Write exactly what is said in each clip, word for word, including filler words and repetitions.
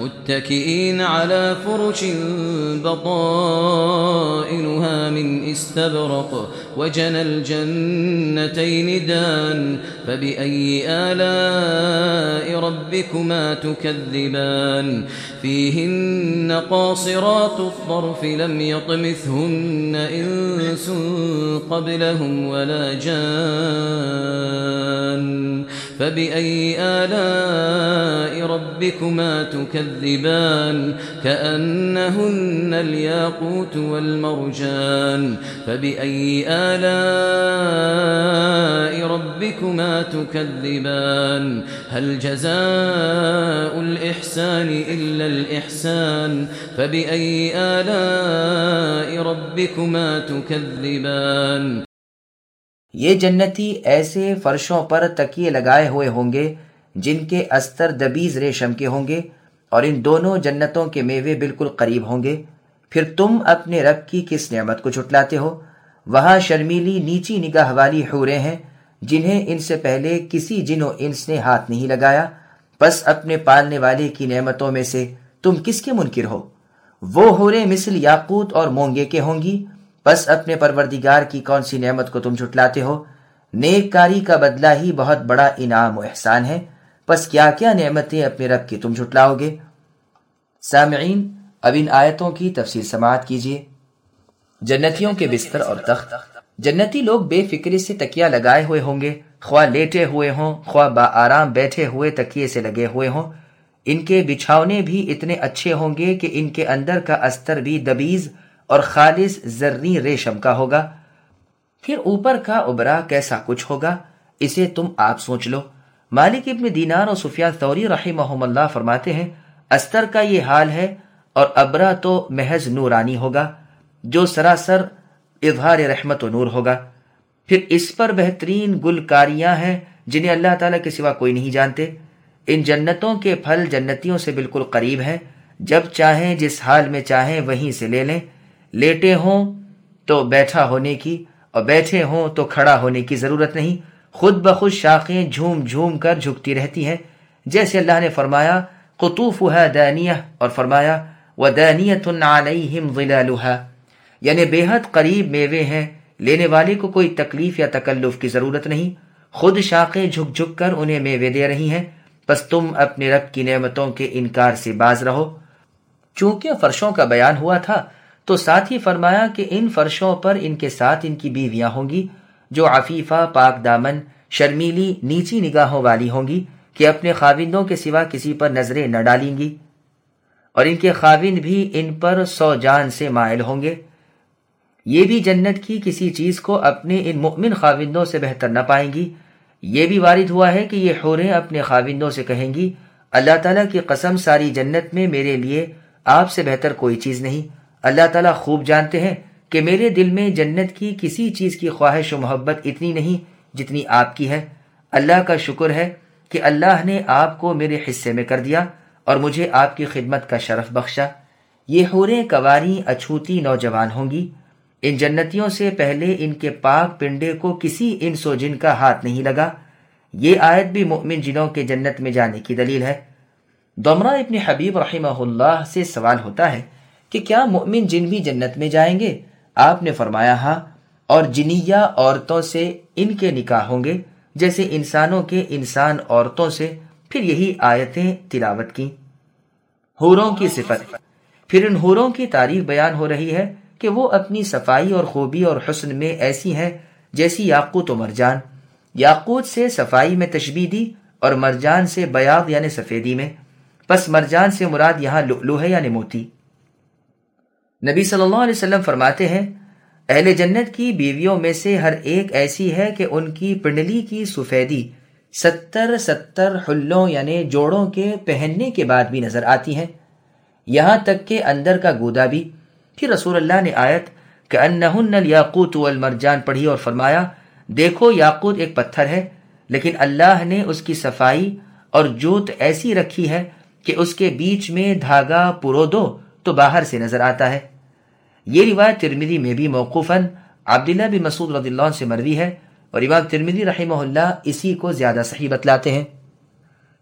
متكئين على فرش بطائنها من استبرق وجنى الجنتين دان فبأي آلاء ربكما تكذبان فيهن قاصرات الطرف لم يطمثهن إنس قبلهم ولا جان فبأي آلاء ربكما تكذبان كأنهن الياقوت والمرجان فبأي آلاء ربكما تكذبان هل جزاء الإحسان إلا الإحسان فبأي آلاء ربكما تكذبان یہ جنتی ایسے فرشوں پر تکیے لگائے ہوئے ہوں گے جن کے استر دبیز ریشم کے ہوں گے اور ان دونوں جنتوں کے میوے بالکل قریب ہوں گے۔ پھر تم اپنے رب کی کس نعمت کو جھٹلاتے ہو؟ وہاں شرمیلی نیچی نگاہ والی حوریں ہیں جنہیں ان سے پہلے کسی جن و انس نے ہاتھ نہیں لگایا، پس اپنے پالنے والے کی نعمتوں میں سے تم کس کے منکر ہو؟ وہ حوریں مثل یاقوت اور مونگے کے ہوں گی، پس اپنے پروردگار کی کون سی نعمت کو تم جھٹلاتے ہو؟ نیک کاری کا بدلہ ہی بہت بڑا انعام و احسان ہے، پس کیا کیا نعمتیں اپنے رب کی تم جھٹلاؤ گے؟ سامعین، اب ان آیتوں کی تفصیل سماعت کیجیے۔ جنتیوں کے بستر اور تخت۔ جنتی لوگ بے فکری سے تکیہ لگائے ہوئے ہوں گے، خواہ لیٹے ہوئے ہوں خواہ با آرام بیٹھے ہوئے تکیے سے لگے ہوئے ہوں۔ ان کے بچھاونے بھی اتنے اچھے ہوں گے کہ ان کے اندر کا استر بھی دبیز اور خالص زرعی ریشم کا ہوگا۔ پھر اوپر کا ابرا کیسا کچھ ہوگا، اسے تم آپ سوچ لو۔ مالک ابن دینار اور سفیان ثوری رحمہم اللہ فرماتے ہیں استر کا یہ حال ہے اور ابرا تو محض نورانی ہوگا جو سراسر اظہار رحمت و نور ہوگا۔ پھر اس پر بہترین گلکاریاں ہیں جنہیں اللہ تعالیٰ کے سوا کوئی نہیں جانتے۔ ان جنتوں کے پھل جنتیوں سے بالکل قریب ہیں، جب چاہیں جس حال میں چاہیں وہیں سے لے لیں۔ لیٹے ہوں تو بیٹھا ہونے کی اور بیٹھے ہوں تو کھڑا ہونے کی ضرورت نہیں، خود بخود شاخیں جھوم جھوم کر جھکتی رہتی ہیں، جیسے اللہ نے فرمایا قطوفها دانیہ اور فرمایا ودانیۃ علیہم ظلالها، یعنی بے حد قریب میوے ہیں، لینے والے کو کوئی تکلیف یا تکلف کی ضرورت نہیں، خود شاخیں جھک جھک کر انہیں میوے دے رہی ہیں۔ پس تم اپنے رب کی نعمتوں کے انکار سے باز رہو۔ چونکہ فرشوں کا بیان ہوا تھا تو ساتھ ہی فرمایا کہ ان فرشوں پر ان کے ساتھ ان کی بیویاں ہوں گی جو عفیفہ، پاک دامن، شرمیلی، نیچی نگاہوں والی ہوں گی کہ اپنے خاوندوں کے سوا کسی پر نظریں نہ ڈالیں گی، اور ان کے خاوند بھی ان پر سو جان سے مائل ہوں گے۔ یہ بھی جنت کی کسی چیز کو اپنے ان مؤمن خاوندوں سے بہتر نہ پائیں گی۔ یہ بھی وارد ہوا ہے کہ یہ حوریں اپنے خاوندوں سے کہیں گی اللہ تعالیٰ کی قسم ساری جنت میں میرے لیے آپ سے بہتر کوئی چیز نہیں۔ اللہ تعالیٰ خوب جانتے ہیں کہ میرے دل میں جنت کی کسی چیز کی خواہش و محبت اتنی نہیں جتنی آپ کی ہے۔ اللہ کا شکر ہے کہ اللہ نے آپ کو میرے حصے میں کر دیا اور مجھے آپ کی خدمت کا شرف بخشا۔ یہ حوریں کنواری اچھوتی نوجوان ہوں گی۔ ان جنتیوں سے پہلے ان کے پاک پنڈے کو کسی انس و جن کا ہاتھ نہیں لگا۔ یہ آیت بھی مؤمن جنوں کے جنت میں جانے کی دلیل ہے۔ ضمرہ ابن حبیب رحمہ اللہ سے سوال ہوتا ہے کہ کیا مؤمن جن بھی جنت میں جائیں گے؟ آپ نے فرمایا ہاں، اور جنیہ عورتوں سے ان کے نکاح ہوں گے جیسے انسانوں کے انسان عورتوں سے۔ پھر یہی آیتیں تلاوت کی۔ حوروں کی صفت۔ پھر ان حوروں کی تعریف بیان ہو رہی ہے کہ وہ اپنی صفائی اور خوبی اور حسن میں ایسی ہیں جیسی یاقوت و مرجان۔ یاقوت سے صفائی میں تشبیہ دی اور مرجان سے بیاض یعنی سفیدی میں، پس مرجان سے مراد یہاں لؤلؤ ہے یعنی موتی۔ نبی صلی اللہ علیہ وسلم فرماتے ہیں اہل جنت کی بیویوں میں سے ہر ایک ایسی ہے کہ ان کی پنڈلی کی سفیدی ستر ستر حلوں یعنی جوڑوں کے پہننے کے بعد بھی نظر آتی ہیں، یہاں تک کہ اندر کا گودا بھی۔ پھر رسول اللہ نے آیت کأنہن الیاقوت والمرجان پڑھی اور فرمایا دیکھو یاقوت ایک پتھر ہے لیکن اللہ نے اس کی صفائی اور جوت ایسی رکھی ہے کہ اس کے بیچ میں دھاگا پرو دو تو باہر سے نظر آتا ہے۔ یہ روایت ترمذی میں بھی موقوفاً عبداللہ بن مسعود رضی اللہ عنہ سے مروی ہے اور امام ترمذی رحمہ اللہ اسی کو زیادہ صحیح بتلاتے ہیں۔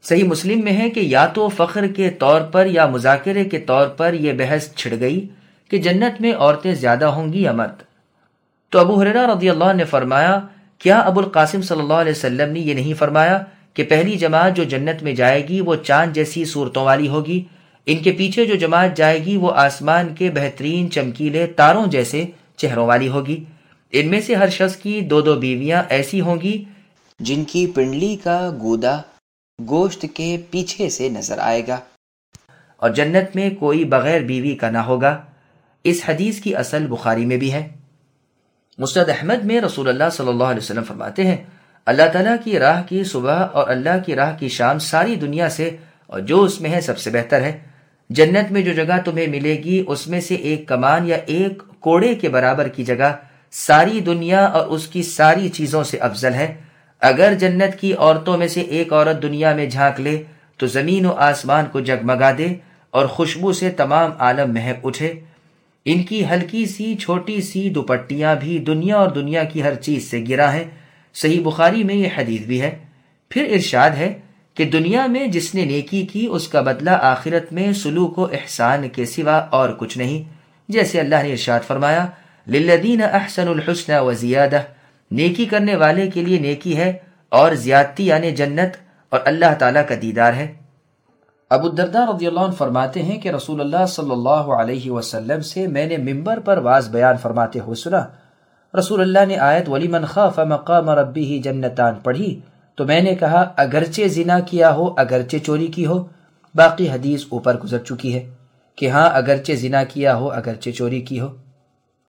صحیح مسلم میں ہے کہ یا تو فخر کے طور پر یا مذاکرے کے طور پر یہ بحث چھڑ گئی کہ جنت میں عورتیں زیادہ ہوں گی یا مرد۔ تو ابو ہریرہ رضی اللہ عنہ نے فرمایا، کیا ابو القاسم صلی اللہ علیہ وسلم نے یہ نہیں فرمایا کہ پہلی جماعت جو جنت میں جائے گی وہ چاند جیسی صورتوں والی ہوگی، ان کے پیچھے جو جماعت جائے گی وہ آسمان کے بہترین چمکیلے تاروں جیسے چہروں والی ہوگی، ان میں سے ہر شخص کی دو دو بیویاں ایسی ہوں گی جن کی پنڈلی کا گودا گوشت کے پیچھے سے نظر آئے گا، اور جنت میں کوئی بغیر بیوی کا نہ ہوگا۔ اس حدیث کی اصل بخاری میں بھی ہے۔ مسند احمد میں رسول اللہ صلی اللہ علیہ وسلم فرماتے ہیں، اللہ تعالیٰ کی راہ کی صبح اور اللہ کی راہ کی شام ساری دنیا سے اور جو اس میں ہے سب سے بہتر ہے۔ جنت میں جو جگہ تمہیں ملے گی اس میں سے ایک کمان یا ایک کوڑے کے برابر کی جگہ ساری دنیا اور اس کی ساری چیزوں سے افضل ہے۔ اگر جنت کی عورتوں میں سے ایک عورت دنیا میں جھانک لے تو زمین و آسمان کو جگمگا دے اور خوشبو سے تمام عالم مہک اٹھے۔ ان کی ہلکی سی چھوٹی سی دوپٹیاں بھی دنیا اور دنیا کی ہر چیز سے گرا ہیں۔ صحیح بخاری میں یہ حدیث بھی ہے۔ پھر ارشاد ہے کہ دنیا میں جس نے نیکی کی اس کا بدلہ آخرت میں سلوک و احسان کے سوا اور کچھ نہیں، جیسے اللہ نے ارشاد فرمایا، للذین احسنوا الحسنى وزیادہ، نیکی کرنے والے کے لیے نیکی ہے اور زیادتی یعنی جنت اور اللہ تعالیٰ کا دیدار ہے۔ ابو الدرداء رضی اللہ عنہ فرماتے ہیں کہ رسول اللہ صلی اللہ علیہ وسلم سے میں نے ممبر پر واز بیان فرماتے ہوئے سنا۔ رسول اللہ نے آیت وَلِمَنْ خَافَ مَقَامَ رَبِّهِ جَنَّتَانِ پڑھی تو میں نے کہا اگرچہ زنا کیا ہو اگرچہ چوری کی ہو۔ باقی حدیث اوپر گزر چکی ہے کہ ہاں اگرچہ زنا کیا ہو اگرچہ چوری کی ہو۔